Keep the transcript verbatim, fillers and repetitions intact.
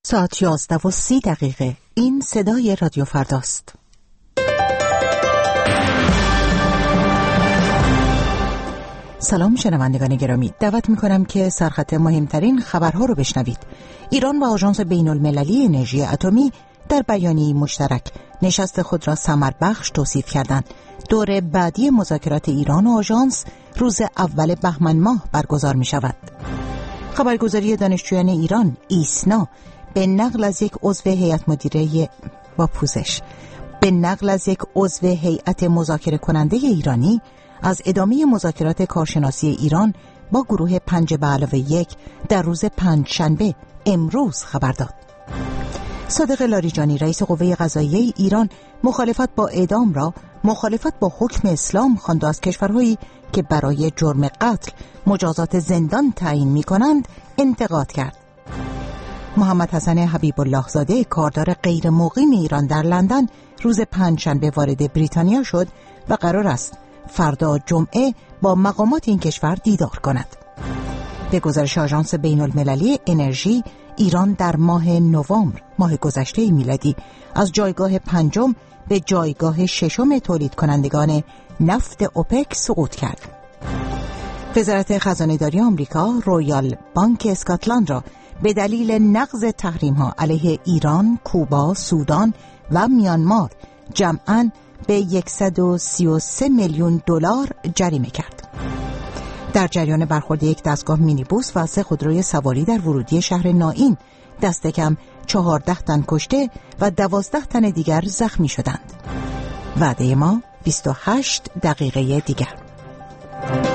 ساعت یازده و سی دقیقه. این صدای رادیو فرداست. سلام شنوندگان گرامی، دعوت میکنم که سرخط مهمترین خبرها رو بشنوید. ایران و آژانس بین المللی انرژی اتمی در بیانیه‌ای مشترک نشست خود را ثمربخش توصیف کردند. دور بعدی مذاکرات ایران و آژانس روز اول بهمن ماه برگزار می شود. خبرگزاری دانشجویان ایران ایسنا به نقل از یک عضو هیئت مدیره با پوزش به نقل از یک عضو هیئت مذاکره کننده ایرانی از ادامه مذاکرات کارشناسی ایران با گروه پنج به علاوه یک در روز پنجشنبه امروز خبر داد. صادق لاریجانی رئیس قوه قضاییه ایران مخالفت با اعدام را مخالفت با حکم اسلام خواند و از کشورهایی که برای جرم قتل مجازات زندان تعیین می‌کنند انتقاد کرد. محمد حسن حبیب الله زاده کاردار غیر مقیم ایران در لندن روز پنجشنبه وارد بریتانیا شد و قرار است فردا جمعه با مقامات این کشور دیدار کند. به گزارش آژانس بین المللی انرژی، ایران در ماه نوامبر ماه گذشته میلادی از جایگاه پنجم به جایگاه ششم تولید کنندگان نفت اوپک سقوط کرد. وزارت خزانه‌داری آمریکا رویال بانک اسکاتلند را به دلیل نقض تحریم‌ها علیه ایران، کوبا، سودان و میانمار جمعاً به صد و سی و سه میلیون دلار جریمه کرد. در جریان برخورد یک دستگاه مینیبوس و سه خودروی سواری در ورودی شهر نائین دست کم چهارده تن کشته و دوازده تن دیگر زخمی شدند. وعده ما بیست و هشت دقیقه دیگر.